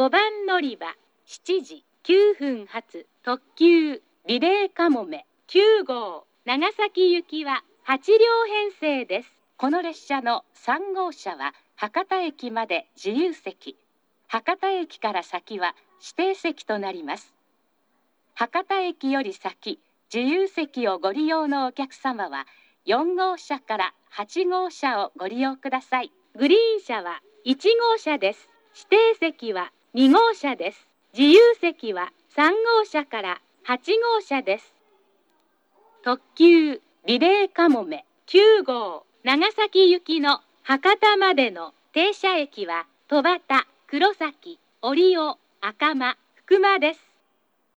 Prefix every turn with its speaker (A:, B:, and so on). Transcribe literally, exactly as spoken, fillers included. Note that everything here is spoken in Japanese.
A: ごばん乗り場しちじきゅうふん発特急リレーかもめきゅうごう長崎行きははちりょう編成です。この列車のさんごうしゃは博多駅まで自由席、博多駅から先は指定席となります。博多駅より先、自由席をご利用のお客様はよんごうしゃからはちごうしゃをご利用ください。グリーン車はいちごうしゃです。指定席はにごうしゃです。自由席はさんごうしゃからはちごうしゃです。特急リレーかもめきゅうごう長崎行きの博多までの停車駅は戸畑、黒崎、折尾、赤間、福間です。